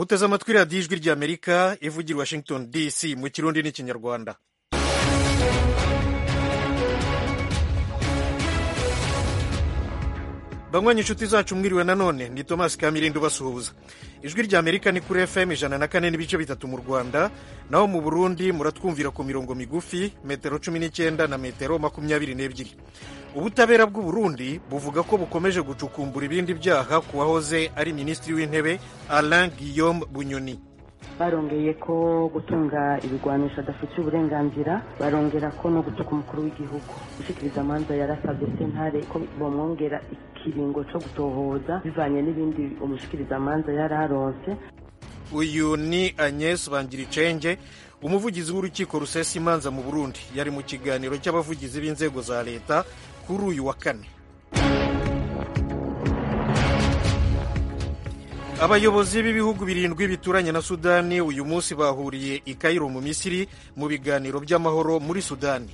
muteze amatwi radiyo ijwi ry'amerika ivugira Washington DC mu kirundi n'ikinyarwanda. banywanyi inshuti zacu mwiriwe nanone, ni Thomas Kamirindi ubasuhuza. Ijwi ry'Amerika ni kuri FM 104.3 mu Rwanda, naho mu Burundi muratwumvira ku mirongo migufi metero 19 na metero 22. Ubutabera bw'u Burundi buvuga ko bukomeje gucukumbura ibindi byaha ku wahoze ari minisitiri w'intebe Alain Guillaume Bunyoni. Barongeye ko gutunga ibigwanisho adafite uburenganzira, barongera ko no gutuka umukuru w'igihugu. Ushikiriza amanza yarasabye sentare ko bomwongera ikiringo cyo gutohoza bivanye n'ibindi umushikiriza amanza yararonse. Uyu ni Agnes Bangiricenge, umuvugizi w'urukiko rusesa imanza mu Burundi, yari mu kiganiro cy'abavugizi b'inzego za leta kuri uyu wa kane. Abayobozi b'ibihugu birindwi bituranye na Sudani uyu munsi bahuriye i Cairo mu Misiri mu biganiro by'amahoro muri Sudani.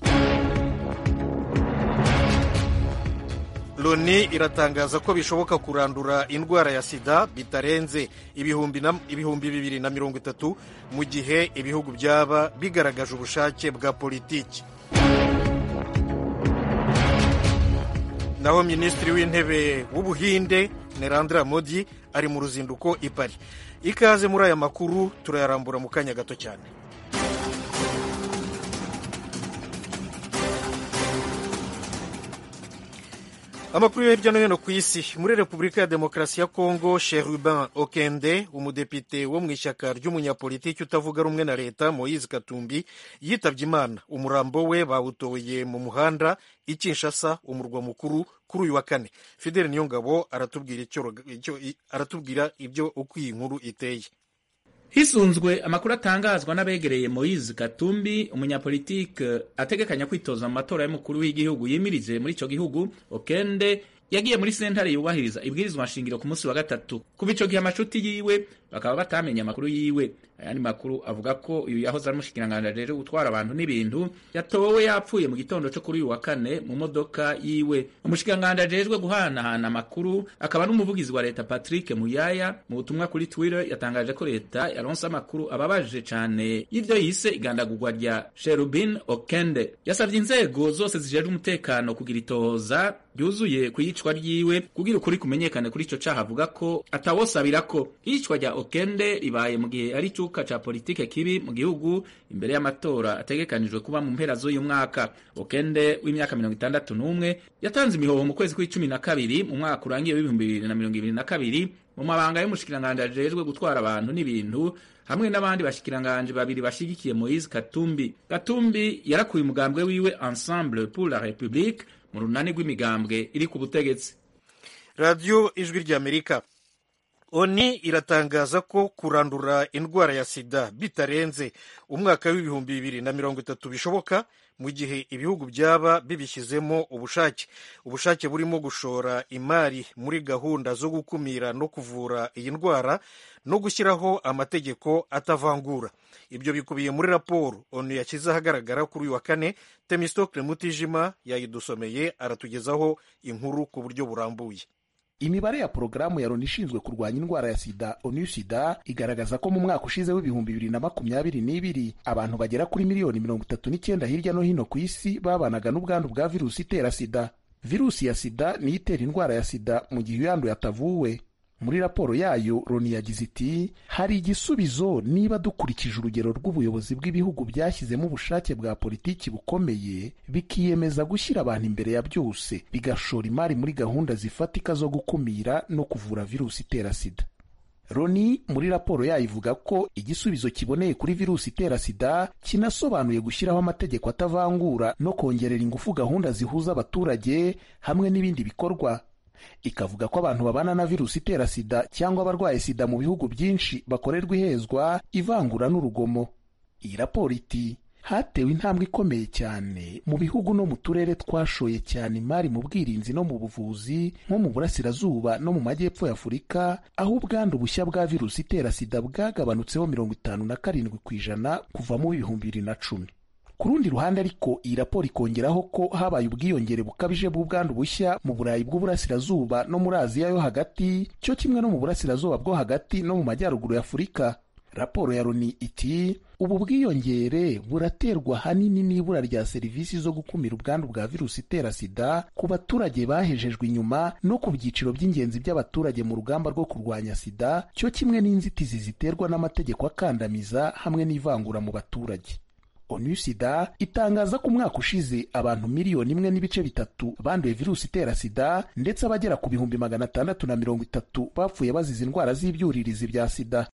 Loni iratangaza ko bishoboka kurandura indwara ya sida bitarenze ibihumbi 2030 mu gihe ibihugu byaba bigaragaje ubushake bwa politiki. Naho minisitiri w'intebe w'Ubuhinde Narendra Modi ari mu ruzinduko i Paris. Ikaze muri aya makuru, turayarambura mu kanya gato cyane. Amakuru yo hirya no hino ku isi. Muri Repubulika ya Demokarasi ya Kongo, Cherubin Okende, umudepite wo mu ishyaka ry'umunyapolitiki utavuga rumwe na leta Moise Katumbi, yitabye Imana. Umurambo we bawutoye mu muhanda i Kinshasa, umurwa mukuru, kuri uyu wa kane. Fidel Niyongabo aratubwira ibyo uko iyi nkuru iteye. Hisunzwe amakuru atangazwa n'abegereye Moise Katumbi, umunyapolitike ategekanya kwitoza mu matora y'umukuru w'igihugu yimirije muri ico gihugu, Okende yagiye muri sentare yubahiriza ibwirizwa nshingiro ku munsi wa gatatu. Kuva ico gihe amashuti yiwe bakaba batamenya amakuru yiwe. Ayandi makuru avuga ko uyu yahoze ari umushikiranganji rero gutwara abantu n'ibintu yatowe yapfuye mu gitondo cyo kuri uyu wa kane mu modoka yiwe. Umushikiranganji ajejwe guhanahana amakuru akaba n'umuvugizi wa leta Patrick Muyaya mu butumwa kuri Twitter yatangaje ko leta yaronse amakuru ababaje cyane y'ivyo yise igandagurwa rya Cherubin Okende. Yasavye inzego zose zijejwe umutekano kugira itohoza ryuzuye kuyicwa ryiwe kugira ukuri kumenyekane kuri ico caha. Avuga ko atawosabira ko iyicwa rya Okende ribaye mu gihe ari icuka ca politike kibi mu gihugu imbere y'amatora ategekanijwe kuba mu mpera z'uyu mwaka. Okende w'imyaka 61 yatanze imihoho mu kwezi kwa12 mu mwaka urangiye w'2022 mu mabanga y'umushikiranganji ajejwe gutwara abantu n'ibintu hamwe n'abandi bashikiranganje babiri bashigikiye Moise Katumbi. Katumbi yarakuye umugambwe wiwe Ensemble pour la République mu runani rw'imigambwe iri ku butegetsi. Radio Ijwi ry'Amerika. Oni iratangaza ko kurandura indwara ya sida bitarenze umwaka w'ibihumbi 2030 bishoboka mu gihe ibihugu byaba bibishyizemo ubushake burimo gushora imari muri gahunda zo gukumira no kuvura iyi ndwara no gushyiraho amategeko atavangura. Ibyo bikubiye muri raporo Onu yashyize ahagaragara kuri uyu wa kane. Temistocle Mutijima yayidusomeye, aratugezaho inkuru ku buryo burambuye. Imibare ya porogaramu ya Loni ishinzwe kurwanya indwara ya sida ONU Sida igaragaza ko mu mwaka ushize w'ibihumbi 2022 abantu bagera kuri miliyoni 39 hirya no hino ku isi babanaga n'ubwandu bwa virusi itera sida. Virusi ya sida niyo itera indwara ya sida mu gihe uyanduye atavuwe. Muri raporo yayo Loni yagize iti hari igisubizo niba dukurikije urugero rw'ubuyobozi bw'ibihugu byashyizemo ubushake bwa politiki bukomeye bikiyemeza gushyira abantu imbere ya byose bigashora imari muri gahunda zifatika zo gukumira no kuvura virusi itera sida. Loni muri raporo yayo ivuga ko igisubizo kiboneye kuri virusi itera sida kinasobanuye gushyiraho amategeko atavangura no kongerera ingufu gahunda zihuza abaturage hamwe n'ibindi bikorwa. Ikavuga ko abantu babana na virusi itera sida cyangwa abarwaye sida mu bihugu byinshi bakorerwa ihezwa, ivangura n'urugomo. Iyi raporo iti hatewe intambwe ikomeye cyane mu bihugu no mu turere twashoye cyane imari mu bwirinzi no mu buvuzi nko mu burasirazuba no mu majyepfo ya Afurika, aho ubwandu bushya bwa virusi itera sida bwagabanutseho 57% kuva mu 2010. Ku rundi ruhande ariko iyi raporo ikongeraho ko habaye ubwiyongere bukabije bw'ubwandu bushya mu Burayi bw'uburasirazuba no muri Aziya yo hagati, cyo kimwe no mu burasirazuba bwo hagati no mu majyaruguru ya Afurika. Raporo ya Loni iti ubu bwiyongere buraterwa hanini n'ibura rya serivisi zo gukumira ubwandu bwa virusi itera sida ku baturage bahejejwe inyuma no ku byiciro by'ingenzi by'abaturage mu rugamba rwo kurwanya sida, cyo kimwe n'inzitizi ziterwa n'amategeko akandamiza hamwe n'ivangura mu baturage. ONU-SIDA itangaza ko umwaka ushize abantu 1,3 banduye virusi itera sida, ndetse abagera ku 630 bapfuye bazize indwara z'ibyuririzi bya sida.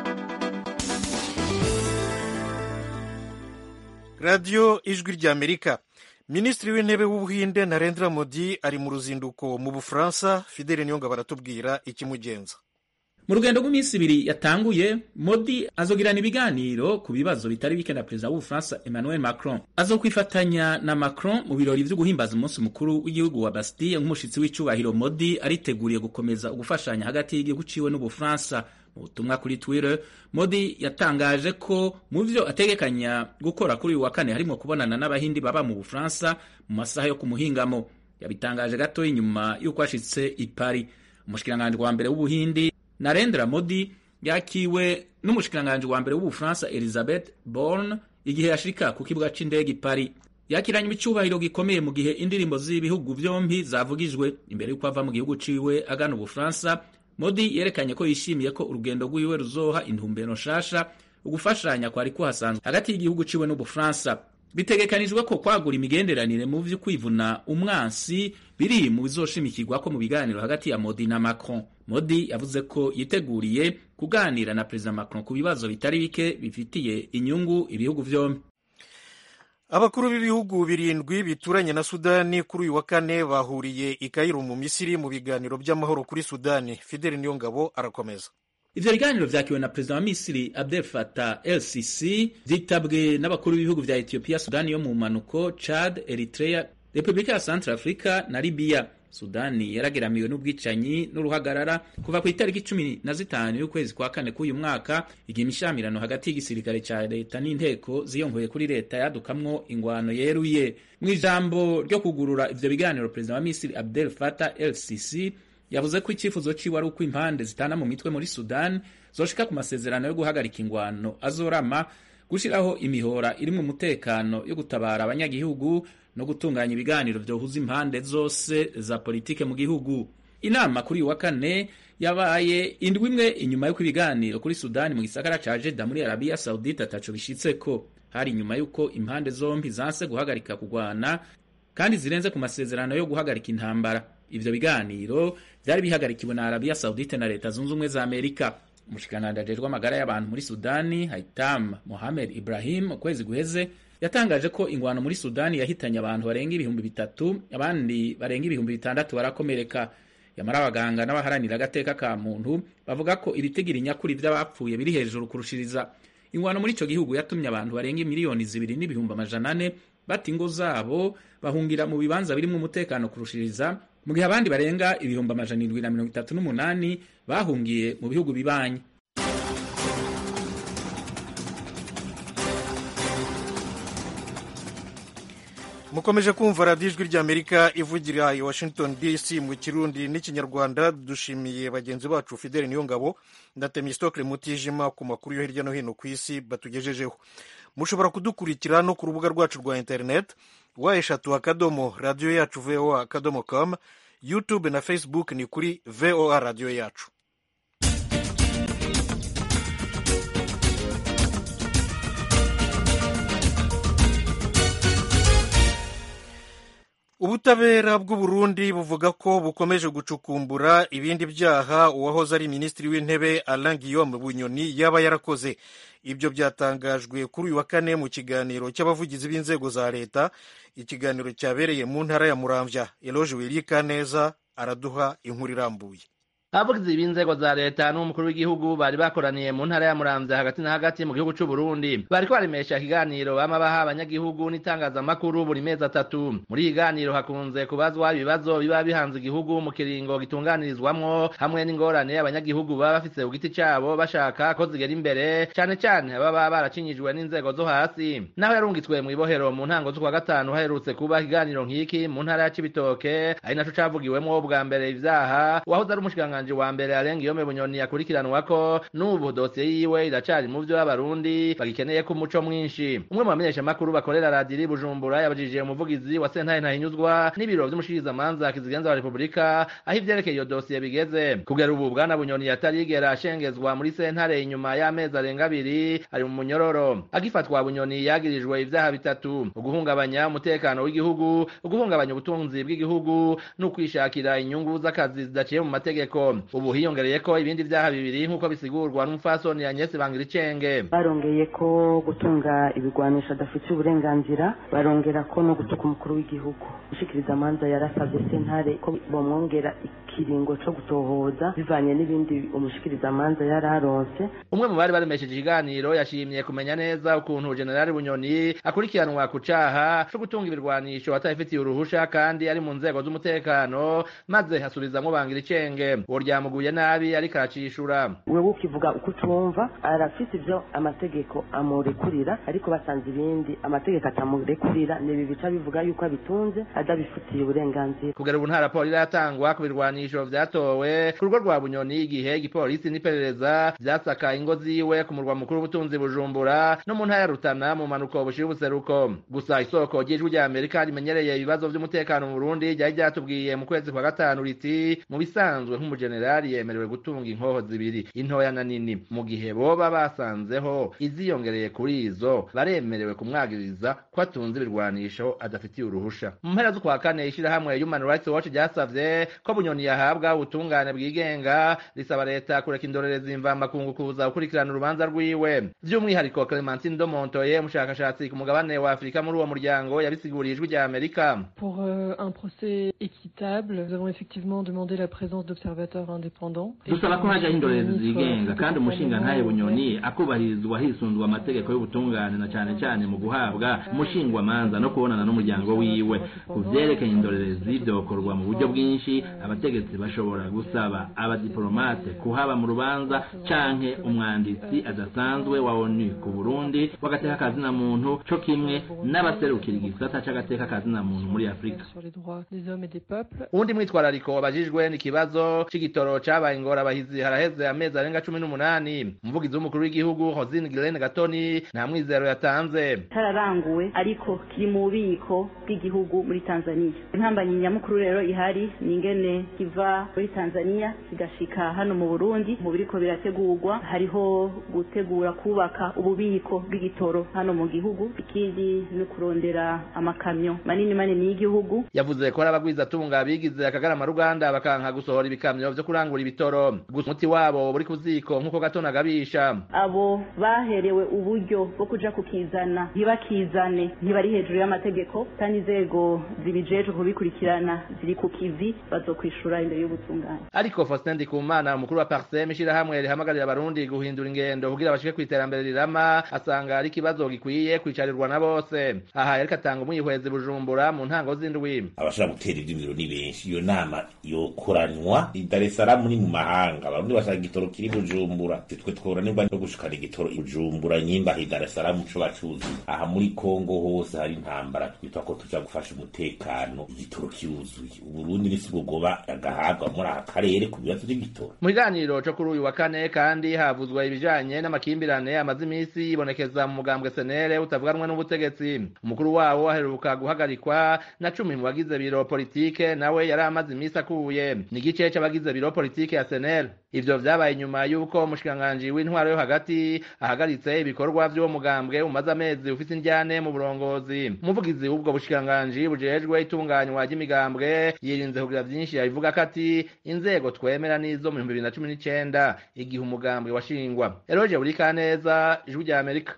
radiyo ijwi ry'Amerika. Minisitiri w'intebe w'Ubuhinde Narendra Modi ari mu ruzinduko mu Bufaransa. Fidele Niyongabo aratubwira ikimugenza. Mu rugendo rw'iminsi ibiri yatanguye, Modi azogirana ibiganiro ku bibazo bitari bike na perezida w'Ubufaransa Emmanuel Macron. Azokwifatanya na Macron mu birori vyo guhimbaza umunsi mukuru w'igihugu wa Bastille nk'umushitsi w'icubahiro. Modi ariteguriye gukomeza ugufashanya hagati y'igihugu ciwe n'Ubufaransa. Mu butumwa kuri Twitter, Modi yatangaje ko mu vyo ategekanya gukora kuri uyu wa kane harimo kubonana n'abahindi baba mu Bufaransa mu masaha yo kumuhingamo. Yabitangaje gato inyuma y'uko ashitse i Paris. Umushikiranganji wa mbere w'Ubuhindi Narendra Modi yakiwe n'umushikiranganji wa mbere w'Ubufaransa Elisabeth Borne igihe yashika ku kibuga c'indege i Paris. Yakiranye ibicubahiro gikomeye mu gihe indirimbo z'ibihugu byombi zavugijwe. Imbere y'uko ava mu gihugu ciwe agana Ubufaransa, Modi yerekanye ko yishimiye ko urugendo rw'iwe ruzoha intumbero nshasha ugufashanya kwari kuhasanzwe hagati y'igihugu ciwe n'Ubufaransa. Bitegekanijwe ko kwagura imigenderanire mu vyo kwivuna umwansi biri mu bizoshimikirwa ko mu biganiro hagati ya Modi na Macron. Modi yavuze ko yiteguriye kuganira na Perezida Macron ku bibazo bitari bike bifitiye inyungu ibihugu vyombi. Abakuru b'ibihugu 7 bituranye na Sudani kuri uyu wa kane bahuriye i Cairo mu Misiri mu biganiro by'amahoro kuri Sudani. Fidele Niyongabo arakomeza. Ivyo biganiro vyakiwe na Perezida wa Misiri Abdel Fattah el-Sisi, vyitabwe n'abakuru b'ibihugu vya Ethiopia, Sudani yo mu manuko, Chad, Eritrea, Republika ya Central Africa na Libya. Sudani yarageramiwe n'ubwicanyi n'uruhagarara kuva ku itariki 15 y'ukwezi kwa kane k'uyu mwaka, igihe imishamirano hagati y'igisirikare ca leta n'inteko ziyongoye kuri leta yadukamwo ingwano yeruye. Mu ijambo ryo kugurura ivyo biganiro, Perezida wa Misiri Abdel Fattah el-Sisi yavuze ko icyifuzo ciwe ari uko impande zitana mu mitwe muri Sudan zoshika ku masezerano yo guhagarika ingwano azorama, gushiraho imihora iri mu mutekano yo gutabara abanyagihugu no gutunganya ibiganiro vyohuza impande zose za politike mu gihugu. Inama kuri wa kane yabaye indwi imwe inyuma yo ibiganiro kuri Sudani mu gisagara ca Jeddah muri Arabia Saudite ataco bishitseko. Hari nyuma yuko impande zombi zanse guhagarika kugwana kandi zirenze ku masezerano yo guhagarika intambara. Ivyo biganiro vyari bihagarikiwe na Arabia Saudite na Leta Zunze Ubumwe za Amerika. Umushikiranganji ajejwe amagara y'abantu muri Sudani Haitham Mohamed Ibrahim ukwezi guheze yatangaje ko ingwano muri Sudani yahitanye abantu barenga 3,000, abandi barenga 6,000 barakomereka. Yamara abaganga n'abaharanira agateka ka muntu bavuga ko ibitigiri nyakuri vy'abapfuye biri hejuru kurushiriza. Ingwano muri ico gihugu yatumye abantu barenga 2,200,000 bata ingo zabo bahungira mu bibanza birimo umutekano kurushiriza, mu gihe abandi barenga 738 bahungiye mu bihugu bibanye. Mukomeje kumva radiyo ijwi ry'Amerika ivugira i Washington DC mu Kirundi n'Ikinyarwanda. Dushimiye bagenzi bacu Fidele Niyongabo na Temistokle Mutijima ku makuru yo hirya no hino ku isi batugejejeho. Mushobora kudukurikira no ku rubuga rwacu rwa internet wa3.radio-yacu.voa.com, YouTube na Facebook ni kuri VOA radio yacu. Ubutabera bw'u Burundi buvuga ko bukomeje gucukumbura ibindi byaha uwahoze ari minisitiri w'intebe Alain Guillaume Bunyoni yaba yarakoze. Ibyo byatangajwe kuri uyu wa kane mu kiganiro cy'abavugizi b'inzego za leta, ikiganiro cyabereye mu ntara ya Muramvya. Eloge Wilikaneza araduha inkuru irambuye. abavugizi b'inzego za leta n'umukuru w'igihugu bari bakoraniye mu ntara ya Muramvya hagati na hagati mu gihugu c'u Burundi bariko baremesha ikiganiro bama baha abanyagihugu n'itangazamakuru buri mezi atatu. Muri ikiganiro hakunze kubazwa ibibazo biba bihanze igihugu mu kiringo gitunganirizwamwo hamwe n'ingorane abanyagihugu baba bafise ku giti cabo bashaka ko zigera imbere, cane cane baba baracinyijwe n'inzego zo hasi. Naho yarungitswe mu ibohero mu ntango z'ukwa gatanu haherutse kuba ikiganiro nk'iki mu ntara ya Cibitoke, ari naco cavugiwemwo bwa mbere ivyaha wahoze ari umushikiranganji wa mbere Arengiyome Bunyoni yakurikiranwako, n'ubu dosiye yiwe iracari mu vyo abarundi bagikeneye ko umuco mwinshi. Umwe mu bamenyeshamakuru bakorera radiyo Bujumbura yabajije umuvugizi wa sentare Ntahinyuzwa n'ibiro vy'umushikirizamanza kizigenza wa Republika aho ivyerekeye iyo dosiye bigeze. Kugera ubu bwana Bunyoni yatarigera ashengezwa muri sentare inyuma y'amezi arenga abiri ari mu munyororo. Agifatwa Bunyoni yagirijwe ivyaha bitatu: uguhungabanya umutekano w'igihugu, uguhungabanya ubutunzi bw'igihugu no kwishakira inyungu z'akazi zidaciye mu mategeko. Ubu hiyongereyeko ibindi vyaha bibiri nk'uko bisigurwa n'umupfasoni Agnes Bangiricenge. Barongeye ko gutunga ibigwanisho adafitiye uburenganzira, barongera ko no gutuka umukuru w'igihugu. Umushikirizamanza yarasavye sentare ko bomwongera ikiringo co gutohoza bivanye n'ibindi umushikirizamanza yararonse. Umwe mu bari baremesheje ikiganiro yashimye kumenya neza ukuntu General Bunyoni akurikiranwa ku caha co gutunga ibirwanisho atafitiye uruhusha kandi ari mu nzego z'umutekano, maze hasubizamwo Bangiricenge uwo ryamuguye nabi ariko aracishura. Wewe ukivuga uko utumva, arafise ivyo amategeko amurekurira, ariko basanze ibindi amategeko atamurekurira, nibi bica bivuga yuko abitunze adabifitiye uburenganzira. Kugera ubu nta raporo iratangwa ku birwanisho vyatowe ku rugo rwa Bunyoni igihe igipolisi n'iperereza vyasaka ingo ziwe ku murwa mukuru w'ubutunzi Bujumbura no mu ntara ya Rutana mu manuko bushira ubuseruko. Gusa isoko ry'ijwi rya Amerika rimenyereye ibibazo vy'umutekano mu Burundi ryari ryatubwiye mu kwezi kwa gatanu riti mu bisanzwe nk'umujenerali yemerewe gutunga inkoho zibiri, intoya na nini, mu gihe boba basanzeho iziyongereye kuri izo baremerewe kumwagiriza ko atunze ibirwanisho adafitiye uruhusha. Mu mpera z'ukwa kane ishirahamwe Human Rights Watch ryasavye ko Bunyoni yahabwa ubutungane bwigenga, risaba leta kureka indorerezi mvamakungu kuza gukurikirana urubanza rwiwe. Vy'umwihariko Clementine Domontoye, umushakashatsi ku mugabane wa Afrika muri uwo muryango, yabisiguriye ijwi rya Amerika. Pour un procès équitable, nous avons effectivement demandé la présence d'observateurs indépendants. Dusaba ko haja indorerezi zigenga kandi umushinga ntaye Bunyoni akubahirizwa hisunzwe amategeko y'ubutungane na cane cane mu guhabwa umushingwamanza no kubonana n'umuryango wiwe. Kuvyerekeye indorerezi vyokorwa mu buryo bwinshi, abategetsi bashobora gusaba abadiplomate kuhaba mu rubanza canke umwanditsi adasanzwe wa ONU ku Burundi wagateka kazina muntu co kimwe n'abaserukira igisata c'agateka kazina muntu muri Afrika. Undi mwitwarariko wabajijwe n'ikibazo c'igitoro cabaye ingorabahizi haraheze amezi arenga 18. Umuvugizi w'umukuru w'igihugu Rosine Guilaine Gatoni nta mwizero yatanze. Tararanguwe ariko kiri mu bubiko bw'igihugu muri Tanzania. Intambamyi nyamukuru rero ihari ni ingene kiva muri Tanzania kigashika hano mu Burundi. Mu biriko birategurwa hariho gutegura kubaka ububiko bw'igitoro hano mu gihugu, ikindi no kurondera amakamyo manini y'igihugu. Yavuze ko arabagwiza tunga bigize akagarama Ruganda bakanka gusohora ibikamyo vyo kurangura ibitoro. Gusa umuti wabo buri kuziko nkuko Gatona gabisha. Abo baherewe uburyo bwo kuja kukizana ntibakizane, ntibari hejuru y'amategeko, kandi inzego zibijeje kubikurikirana ziri ku kivi bazokwishura imbere y'ubutungane. Ariko Faustin Ndikumana, umukuru wa Parsem, ishirahamwe rihamagarira abarundi guhindura ingendo kugira bashike kwiterambere rirama, asanga ari kibazo gikwiye kwicarirwa na bose. Aha yariko atanga umwihwezi Bujumbura mu ntango z'indwi. Abashaka gutera ivy'imiro ni benshi, iyo nama yo koranwa i Dar es Salaam ni mu mahanga, abarundi bashaka igitoro kiri Bujumbura, twe tworanirwa no gushikana igitoro i Bujumbura nyimba i Dar es Salaam co bacuzi. Aha muri Kongo hose hari intambara, twitwa ko tuja gufasha umutekano, igitoro kiruzuye. Uburundi nisi bugoba agahabwa muri aka karere ku bibazo by'igitoro. Mu kiganiro cyo kuri uyu wa kane kandi havuzwa ibijanye n'amakimbirane amaze imisi yibonekeza mu mugambwe SNL utavuganwa n'ubutegetsi. Umukuru wawo aheruka guhagarikwa na 10 mu bagize biro politike, nawe yari amaze imisi akuye. Ni igice c'abagize biro politike ya SNL. Ivyo vyabaye nyuma yuko umushikiranganji w'intwaro yo hagati ahagaritse ibikorwa vy'uwo mugambwe umaze amezi ufise indyane mu burongozi. Umuvugizi w'ubwo bushikiranganji bujejwe itunganywa ry'imigambwe yirinze kugira vyinshi, yabivuga kati inzego twemera nizo mu 2019 igihe umugambwe washingwa. Eroje Burikaneza, Ijwi rya Amerika.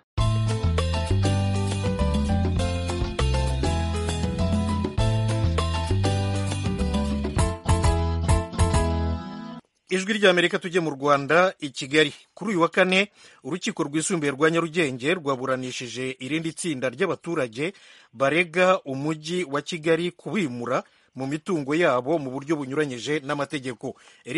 ijwi ry'Amerika tujye mu Rwanda i Kigali. Kuri uyu wa kane urukiko rwisumbuye rwa Nyarugenge rwaburanishije irindi tsinda ry'abaturage barega umujyi wa Kigali kubimura mu mitungo yabo mu buryo bunyuranyije n'amategeko.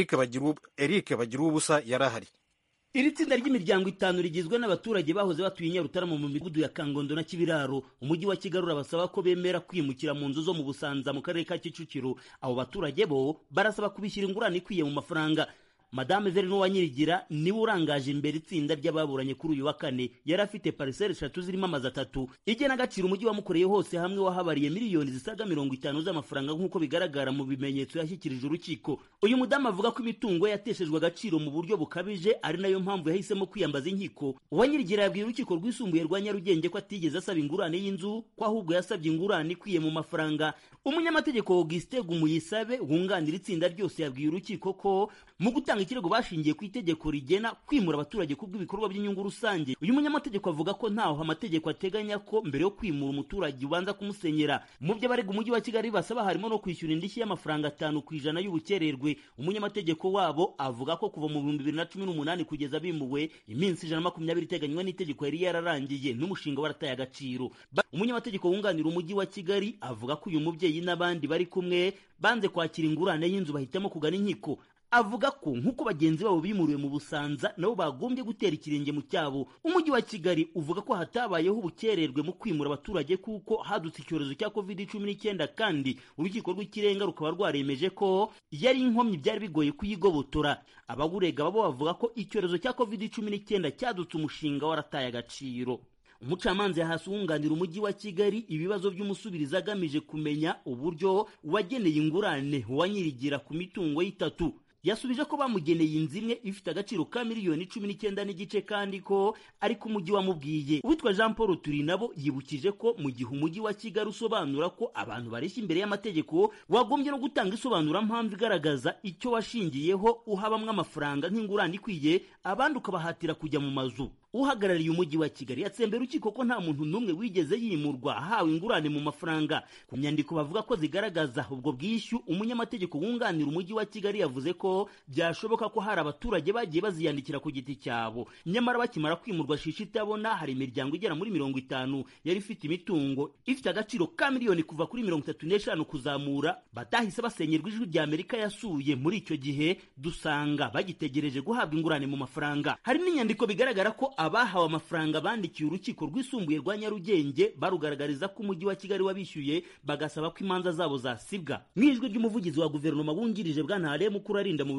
Eric Bagiruwubusa yarahari. Iri tsinda ry'imiryango 5 rigizwe n'abaturage bahoze batuye Nyarutarama mu midugudu ya Kangondo na Kibiraro. Umujyi wa Kigali urabasaba ko bemera kwimukira mu nzu zo mu Busanza mu karere ka Kicukiro. Abo baturage bo barasaba kubishyira ingurane ikwiye mu mafaranga. Madame Verino Wanyirigira niwe urangaje imbere itsinda ry'ababuranye kuri uyu wa kane. Yari afite parcelle 3 zirimo amazu 3. Igena agaciro umujyi wamukoreye hose hamwe wahabariye miliyoni zisaga 50 z'amafaranga nk'uko bigaragara mu bimenyetso yashyikirije urukiko. Uyu mudamu avuga ko imitungo yateshejwe agaciro mu buryo bukabije, ari nayo mpamvu yahisemo kwiyambaza inkiko. Wanyirigira yabwiye urukiko rwisumbuye rwa Nyarugenge ko atigeze asaba ingurane y'inzu, ko ahubwo yasabye ingurane ikwiye mu mafaranga. Umunyamategeko Augustin Gumuyisabe wunganira itsinda ryose yabwiye urukiko ko mu gutanga ikirego bashingiye ku itegeko rigena kwimura abaturage kubw'ibikorwa by'inyungu rusange. Uyu munyamategeko avuga ko ntaho amategeko ateganya ko mbere yo kwimura umuturage ubanza kumusenyera. Mu byo barega umujyi wa Kigali basaba harimo no kwishyura indishyi y'amafaranga 5% y'ubukererwe. Umunyamategeko wabo avuga ko kuva mu 2018 kugeza bimuwe iminsi 120 iteganywa n'itegeko yari yararangiye n'umushinga warataye agaciro. Umunyamategeko wunganira umujyi wa Kigali avuga ko uyu mubyeyi n'abandi bari kumwe banze kwakira ingurane y'inzu bahitamo kugana inkiko. Avuga ko nk'uko bagenzi babo bimuriwe mu Busanza nabo bagombye gutera ikirenge mu cyabo. Umujyi wa Kigali uvuga ko hatabayeho ubukererwe mu kwimura abaturage kuko hadutse icyorezo cya COVID-19 kandi urukiko rw'ikirenga rukaba rwaremeje ko yari inkomyi byari bigoye kuyigobotora. Abagurega babo bavuga ko icyorezo cya COVID-19 cyadutse umushinga warataye agaciro. Umucamanza yahasi wunganira umujyi wa Kigali ibibazo by'umusubiriza agamije kumenya uburyo wageneye ingurane Wanyirigira ku mitungo y'itatu. Yasubije ko bamugeneye inzu imwe ifite agaciro ka miliyoni 19 n'igice kandi ko ariko umujyi wamubwiye. Uwitwa Jean Paul Turinabo yibukije ko mu gihe umujyi wa Kigali usobanura ko abantu bareshya imbere y'amategeko wagombye no gutanga isobanura mpamvu igaragaza icyo washingiyeho uhabamwe amafaranga nk'ingurane ikwiye, abandi ukabahatira kujya mu mazu. Uhagarariye umujyi wa Kigali yatsembera urukiko ko nta muntu numwe wigeze yimurwa ahawe ingurane mu mafaranga. Ku nyandiko bavuga ko zigaragaza ubwo bwishyu, umunyamategeko wunganira umujyi wa Kigali yavuze ko byashoboka ko hari abaturage bagiye baziyandikira ku giti cyabo. Nyamara bakimara kwimurwa shishi itabona hari imiryango igera muri 50 yari ifite imitungo ifite agaciro ka miliyoni kuva kuri 35 kuzamura batahise basenyerwa. Ijwi ry'Amerika yasuye muri icyo gihe dusanga bagitegereje guhabwa ingurane mu mafaranga. Hari n'inyandiko bigaragara ko abahawe amafaranga bandikiye urukiko rwisumbuye rwa Nyarugenge barugaragariza ko umujyi wa Kigali wabishyuye bagasaba ko imanza zabo zasibwa. N'ijwi ry'umuvugizi wa guverinoma wungirije bwana Alain Mukurarinda mu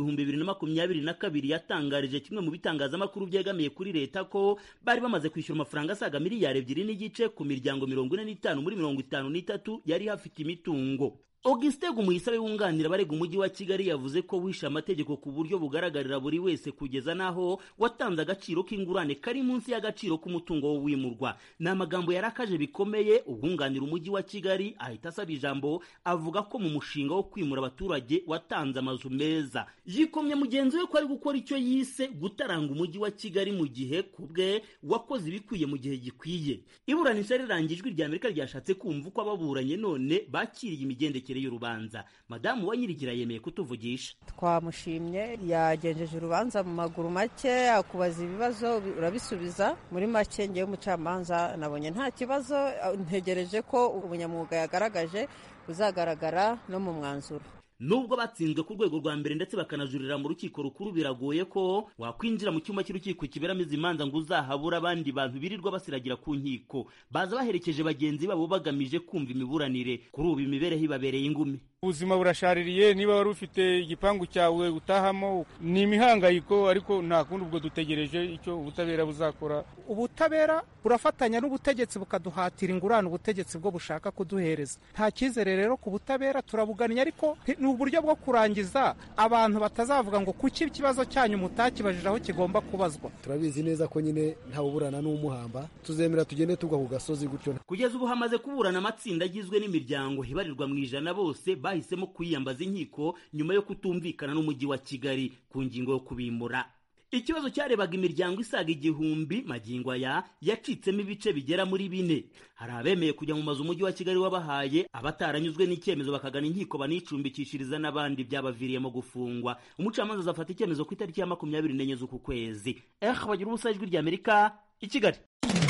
2022 yatangarije kimwe mu bitangazamakuru byegamiye kuri leta ko bari bamaze kwishyura amafaranga asaga miliyari 2.5 ku miryango 45 muri 53 yari hafite imitungo. Augustin Gumuyisabe wunganira barega umujyi wa Kigali yavuze ko wishe amategeko ku buryo bugaragarira buri wese kugeza naho watanze agaciro k'ingurane kari munsi y'agaciro k'umutungo wo wimurwa. N'amagambo yarakaje bikomeye. Ubunganira umujyi wa Kigali ahita asaba ijambo avuga ko mu mushinga wo kwimura abaturage watanze amazu meza. Yikomye mugenzi we ko ari gukora icyo yise gutaranga umujyi wa Kigali mu gihe kubwe wakoze ibikwiye mu gihe gikwiye. Iburanisha rirangijwe ry'Amerika ryashatse kumva uko ababuranye none bakiriye imigendekere y'urubanza. Madamu Wanyirigira yemeye kutuvugisha. Twamushimye, yagenjeje urubanza mu maguru make, akubaza ibibazo urabisubiza. Muri make ngewe umucamanza nabonye nta kibazo, ntegereje ko ubunyamwuga yagaragaje uzagaragara no mu mwanzuro. Nubwo batsinzwe ku rwego rwa mbere ndetse bakanajurira mu rukiko rukuru, biragoye ko wakwinjira mu cyumba cy'urukiko kiberamo izi manza ngo uzahabura abandi bantu birirwa basiragira ku nkiko. Baza baherekeje bagenzi babo bagamije kumva imiburanire. Kuri ubu imibereho ibabereye ingumi. Ubuzima burashaririye. Niba wari ufite igipangu cyawe utahamo ni imihangayiko, ariko nta kundi ubwo dutegereje icyo ubutabera buzakora. Ubutabera burafatanya n'ubutegetsi bukaduhatira ingurane ubutegetsi bwo bushaka kuduhereza. Nta cyizere rero ku butabera, turabugannye, ariko ni uburyo bwo kurangiza abantu batazavuga ngo kuki ikibazo cyanyu mutakibajije aho kigomba kubazwa. Turabizi neza ko nyine ntawuburana n'umuhamba, tuzemera tugende tugwa ku gasozi gutyo. Kugeza ubu hamaze kuburana amatsinda agizwe n'imiryango hibarirwa mu 100 bose bahisemo kwiyambaza inkiko nyuma yo kutumvikana n'umujyi wa Kigali ku ngingo yo kubimura. ikibazo cyarebaga imiryango isaga 1000 magingo aya yacitsemo ibice bigera muri 4. hari abemeye kujya mu mazu umujyi wa Kigali wabahaye, abataranyuzwe n'icyemezo bakagana inkiko banicumbikishiriza n'abandi byabaviriyemo gufungwa. Umucamanza azafata icyemezo ku itariki ya 24 z'uku kwezi. Bagira ubusa ijwi rya Amerika i Kigali.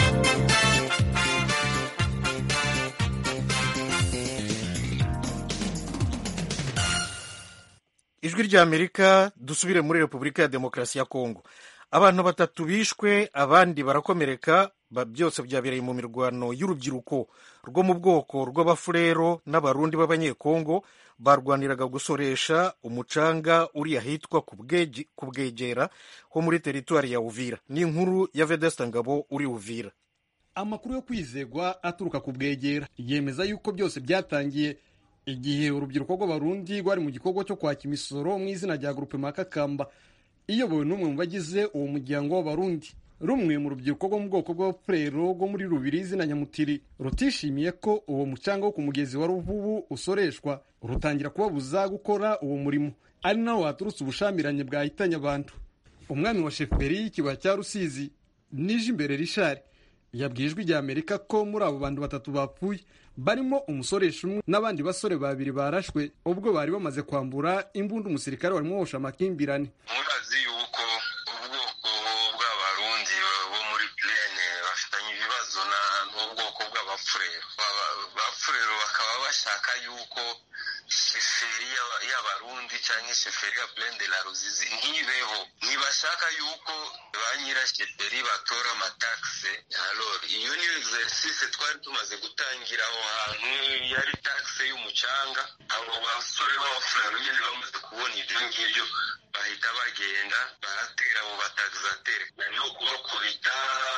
Ijwi rya Amerika, dusubire muri Repubulika ya Demokarasi ya Kongo. Abantu 3 bishwe, abandi barakomereka, byose byabereye mu mirwano y'urubyiruko rwo mu bwoko rw'abafurero n'abarundi b'abanyekongo barwaniraga gusoresha umucanga uri ahitwa ku Bwegera ho muri teritwari ya Uvira. Ni inkuru ya Vedesta Ngabo uri Uvira. Amakuru yo kwizegwa aturuka ku Bwegera yemeza yuko byose byatangiye igihe urubyiruko rw'abarundi rwari mu gikorwa cyo kwaka imisoro mu izina rya Groupe Makakamba iyobowe n'umwe mu bagize uwo muryango w'abarundi. Rumwe mu rubyiruko rwo mu bwoko bw'abafurero rwo muri Rubirizi na Nyamutiri rutishimiye ko uwo mucanga wo ku mugezi wa Ruvubu usoreshwa, rutangira kubabuza gukora uwo murimo, ari naho haturutse ubushamiranye bwahitanye abantu. Umwami wa sheferi y'ikibaya cya Rusizi Nijimbere Richard yabwiye Ijwi rya Amerika ko muri abo bantu 3 bapfuye barimo umusoresha umwe n'abandi basore 2 barashwe ubwo bari bamaze kwambura imbunda umusirikare warimo wosha amakimbirane. Murazi yuko ubwoko bw'abarundi bo muri Plaine bafitanye ibibazo n'ubwoko bw'abafurero. Abafurero bakaba bashaka yuko sheferi y'abarundi cyangwa sheferi ya Plaine de la Ruzizi ntibeho, ntibashaka yuko ba nyirasheferi batora amataxe. Alors iyo ni exercice twari tumaze gutangira aho hantu, yari taxe y'umucanga. Abo basore b'abafurero nyine bamaze kubona ibyo ngibyo bahita bagenda baratera abo bataxatere, niho kubakubita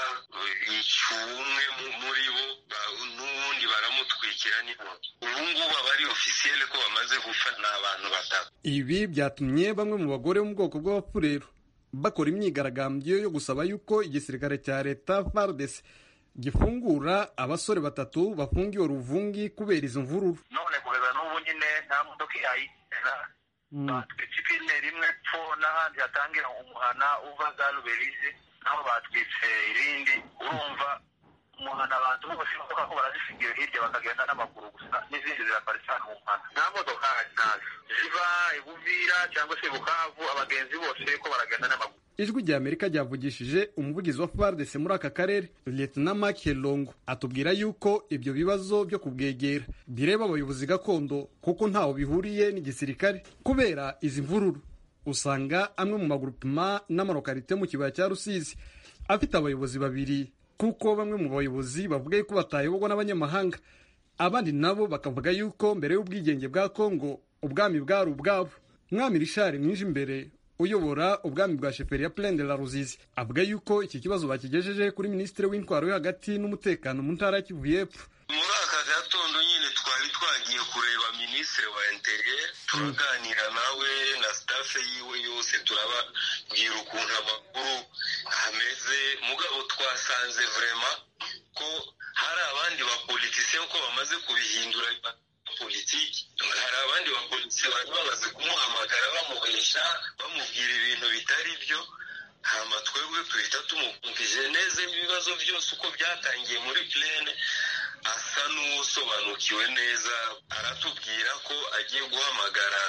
icyumwe muri bo n'ubundi baramutwikira n'intoki. Ubu ngubu abari officiel ko bamaze gupfa n'abantu 3. Ibi byatumye bamwe mu bagore mu bwoko bw'abafurero bakora imyigaragambyo yo gusaba yuko igisirikare cya leta FARDC gifungura abasore 3 bafungiwe Ruvungi kubera izo mvururu. None kugeza n'ubu nyine nta modoka ihayitera, batwitsipine rimwe pfo n'ahandi hatangira umuhana uva za Ruberizi naho batwitse irindi. Urumva umuhana abantu bose bavuga ko barazisigiye hirya bakagenda n'amaguru gusa, n'izindi ziraparitse mu muhana. Nta modoka ntazi ziva Ibuvira cyangwa se Bukavu, abagenzi bose ko baragenda n'amaguru. Ijwi rya Amerika ryavugishije umuvugizi wa FARDC muri aka karere Lieutenant Mark Longo atubwira yuko ibyo bibazo byo kubwegera bireba abayobozi gakondo kuko ntaho bihuriye n'igisirikare. Kubera izi mvururu usanga amwe mu magrupema n'amarokalite mu kibaya cya Rusizi afite abayobozi 2, kuko bamwe mu bayobozi bavuga ko batayoborwa n'abanyamahanga, abandi nabo bakavuga yuko mbere y'ubwigenge bwa Kongo ubwami bwari ubwabo. Mwami Richard Nijimbere uyobora ubwami bwa sheferi ya Plaine de la Ruzizi avuga yuko iki kibazo bakigejeje kuri Minisitiri w'Intwaro yo hagati n'umutekano mu ntara ya Kivu y'Epfo. Muri aka gatondo nyine twari twagiye kureba Minisitiri wa Interieur, turaganira nawe na staff yiwe yose, turababwira ukuntu amakuru ameze. Mugabo twasanze vraiment ko hari abandi bapoliticiens ko bamaze kubihindura politiki. Hari abandi bapolitisi bari bamaze kumuhamagara bamubesha bamubwira ibintu bitari byo, hama twebwe tuhita tumubwije neza ibibazo byose uko byatangiye muri Plaine. Asa n'usobanukiwe neza, aratubwira ko agiye guhamagara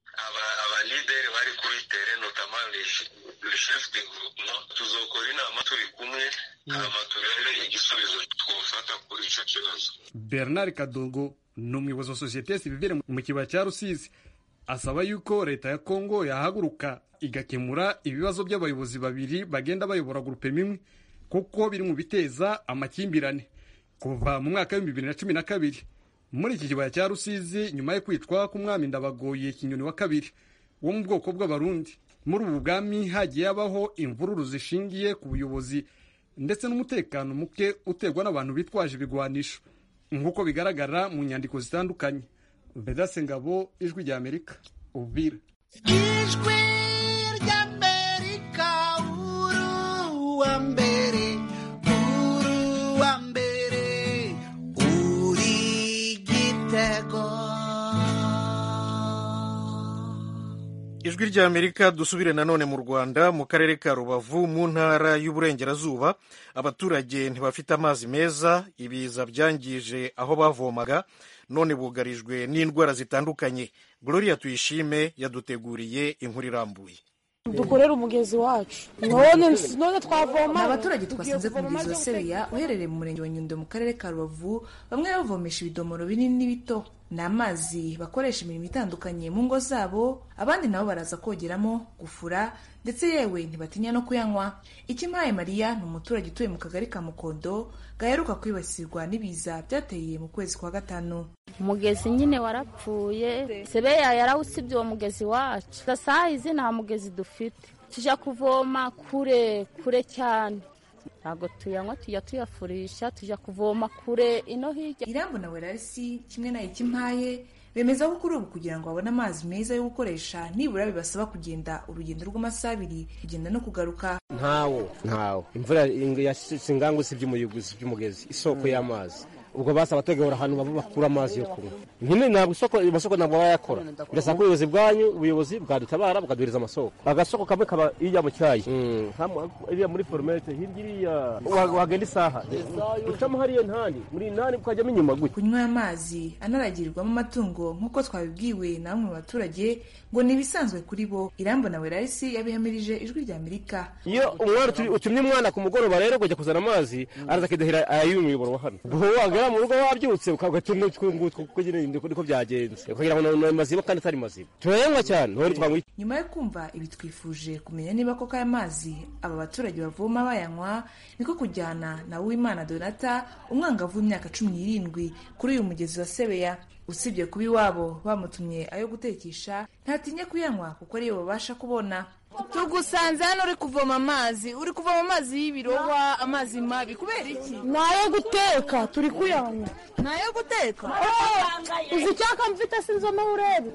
aba leader bari kuri terrain, notamment le chef de groupement. Tuzokora inama turi kumwe, hama turebe igisubizo twofata kuri icyo kibazo. Bernard Kadongo ni umuyobozi wa sosiyete sivile mu kibaya cya Rusizi asaba yuko leta ya Kongo yahaguruka igakemura ibibazo by'abayobozi 2 bagenda bayobora grupe imwe kuko biri mu biteza amakimbirane. Kuva mu mwaka wa 2012 muri iki kibaya cya Rusizi, nyuma yo kwitwa k'umwami Ndabagoye Kinyoni wa 2 wo mu bwoko bw'abarundi, muri ubu bwami hagiye habaho imvururu zishingiye ku buyobozi ndetse n'umutekano muke uterwa n'abantu bitwaje ibigwanisho nk'uko bigaragara mu nyandiko zitandukanye. Vedase Ngabo, Ijwi rya Amerika, Uvira. Ijwi rya Amerika, uruwa mbere, uri igitego. ijwi ry'Amerika. Dusubire nanone mu Rwanda, mu karere ka Rubavu mu ntara y'Uburengerazuba, abaturage ntibafite amazi meza. Ibiza byangije aho bavomaga, none bugarijwe n'indwara zitandukanye. Gloria Tuyishime yaduteguriye inkuru irambuye. Dukorera umugezi wacu none twavoma. Abaturage twasanze ku mugezi wa Sebeya uherereye mu murenge wa Nyundo mu karere ka Rubavu, bamwe bavomesha ibidomoro binini n'ibito. Ni amazi bakoresha imirimo itandukanye mu ngo zabo, abandi nabo baraza kogeramo, gufura, ndetse yewe ntibatinya no kuyanywa. Ikimpaye Maria ni umuturage utuye mu kagari ka Mukondo gaheruka kwibasirwa n'ibiza byateye mu kwezi kwa gatanu. Umugezi nyine warapfuye, Sebeya yarawusibye uwo mugezi wacu. Saa izi nta mugezi dufite, tujya kuvoma kure cyane, ntabwo tuyanywa, tujya tuyafurisha, tujya kuvoma kure ino hirya. Irambo na Werarisi kimwe na Ikimpaye bemeza ko kuri ubu kugira ngo babone amazi meza yo gukoresha nibura bibasaba kugenda urugendo rw'amasaha 2 kugenda no kugaruka. Ntawo imvura yasinganguse by'umugezi, isoko y'amazi. Ubwo basaba tegura ahantu bakura amazi yo kunywa. Nkine ntabwo amasoko ntabwo bayakora. Birasa ko ubuyobozi bwadutabara bukaduhereza amasoko. Agasoko kamwe kaba ijya mu cyayi. Iriya muri formete hirya wagenda isaha. Ucamo hariyo ntandi muri nani ukajyamo inyuma gutya. Kunywa amazi anaragirwamo amatungo nk'uko twabibwiwe na bamwe mu baturage ngo ni ibisanzwe kuri bo. Irambo na Werarisi yabihamirije ijwi ry'Amerika. Iyo umwana utumye umwana ku mugoroba rero kujya kuzana amazi araza akidahira ay'umuyoboro wa hano. Mu rugo wabyutse ukagatuma niko byagenze kugira ngo no maziba kandi atari maziba turayanywa cyane none twangwa. Nyuma yo kumva ibi twifuje kumenya niba koko aya mazi aba baturage bavoma bayanywa, niko kujyana na Uwimana Donata, umwangavu w'imyaka 17 kuri uyu mugezi wa Sebeya. Usibye kuba iwabo bamutumye ayo gutekesha, ntatinya kuyanywa kuko ariyo babasha kubona. Tugusanze hano uri kuvoma amazi y'ibirohwa, amazi mabi. Kubera iki? Nayo guteka turi kuyanywa. Nayo guteka? Uzi cyaka mfite sinzoma urebe.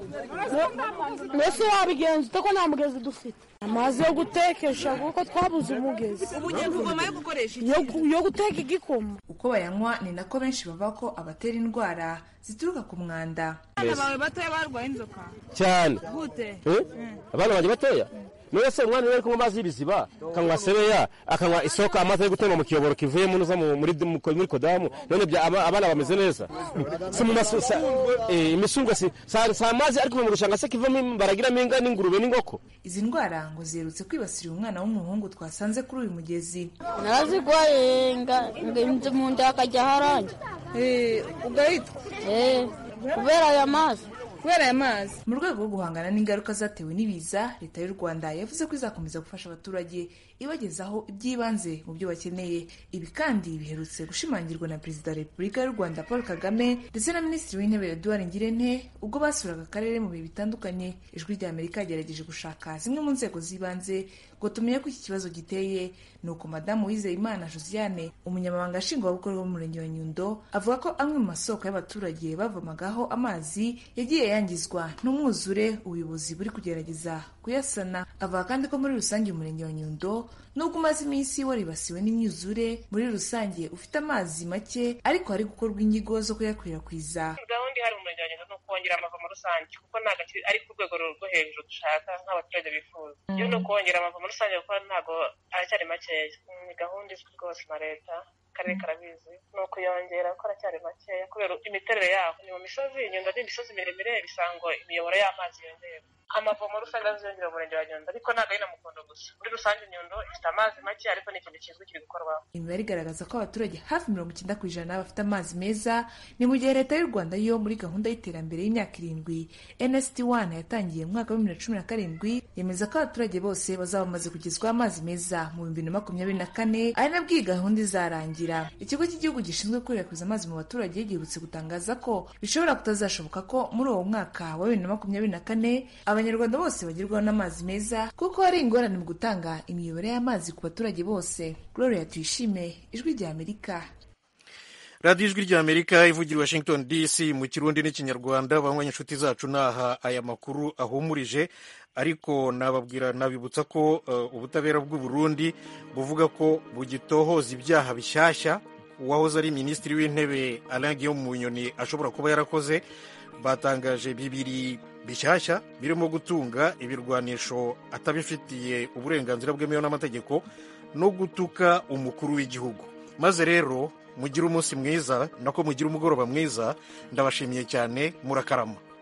Mbese wabigenza utako nta mugezi dufite. Amazi yo gutekesha kuko twabuze umugezi. Ubugiye kuvoma yo gukoresha iki? Yo guteka igikoma. Uko bayanywa ni nako benshi bava ko abatera indwara zituruka ku mwanda. Abana bawe batoya barwaye inzoka cyane. Gute? Abana baje batoya none se umwana uri kunywa amazi y'ibiziba akanywa Sebeya, akanywa isoko, amazi yo gutemba mu kiyoboro kivuye mu nuza muri kodamu, none abana bameze neza. Se mu masusa imisungwe sa amazi ariko mu rushanga se kivamo baragiramo inga n'ingurube n'ingoko. Izi ndwara ngo zirutse kwibasira umwana w'umuhungu twasanze kuri uyu mugezi. Narazigwaye ngo mu nda akajya haranje. Ugahitwa? Kubera aya mazi. Mu rwego rwo guhangana n'ingaruka zatewe n'ibiza, leta y'u Rwanda yavuze ko izakomeza gufasha abaturage ibagezaho iby'ibanze mu byo bakeneye. Ibi kandi biherutse gushimangirwa na Perezida wa Repubulika y'u Rwanda Paul Kagame ndetse na Minisitiri w'Intebe Edouard Ngirente ubwo basuraga akarere mu bihe bitandukanye. Ijwi ry'Amerika yagerageje gushaka zimwe mu nzego z'ibanze ngo tumenye ko iki kibazo giteye. Nuko Madamu Uwizeyimana Josiane, umunyamabanga nshingwabikorwa w'umurenge wa Nyundo, avuga ko amwe mu masoko y'abaturage bavomagaho amazi yagiye yangizwa n'umwuzure, ubuyobozi buri kugerageza kuyasana. Avuga kandi ko muri rusange umurenge wa Nyundo nubwo umaze iminsi waribasiwe n'imyuzure, muri rusange ufite amazi make, ariko hari gukorwa inyigo zo kuyakwirakwiza. Gahunda ihari mu murenge wa Nyundo ni ukongera amavomo rusange kuko ntabwo ari ku rwego rwo hejuru dushaka nk'abaturage bifuza. Iyo ni ukongera amavomo rusange kuko ntabwo aracyari makeya. Ni gahunda izwi rwose na leta, akarere karabizi, ni ukuyongera kuko aracyari makeya kubera imiterere yaho. Ni mu misozi, Nyundo ni imisozi miremire, bisanga imiyoboro y'amazi yongera. Amavomo rusange aziyongera mu murenge wa Nyundo, ariko ntabwo ari na Mukondo gusa. Muri rusange Nyundo ifite amazi make, ariko ni ikintu kizwi kiri gukorwaho. Imibare igaragaza ko abaturage hafi 90% bafite amazi meza. Ni mu gihe leta y'u Rwanda yo muri gahunda y'iterambere y'imyaka 7 NST1 yatangiye mu mwaka wa 2017 yemeza ko abaturage bose bazaba bamaze kugezwaho amazi meza mu 2024, ari nabwo iyi gahunda izarangira. Ikigo cy'igihugu gishinzwe gukwirakwiza amazi mu baturage giherutse gutangaza ko bishobora kutazashoboka ko muri uwo mwaka wa 2024 Abanyarwanda bose bagerwaho n'amazi meza kuko hari ingorane mu gutanga imiyoboro y'amazi ku baturage bose. Gloria Tuyishime, Ijwi ry'Amerika. radiyo ijwi ry'Amerika ivugira Washington DC mu Kirundi n'Ikinyarwanda. Bamwe inshuti zacu naha aya makuru ahumurije, ariko nabibutsa ko ubutabera bw'u Burundi buvuga ko bugitohoza ibyaha bishyashya uwahoze ari minisitiri w'intebe Alain Guillaume Bunyoni ashobora kuba yarakoze, batangaje bibiri bishyashya birimo gutunga ibirwanisho atabifitiye uburenganzira bwemewe n'amategeko no gutuka umukuru w'igihugu. Maze rero mugire umunsi mwiza, nako mugire umugoroba mwiza, ndabashimiye cyane, murakarama.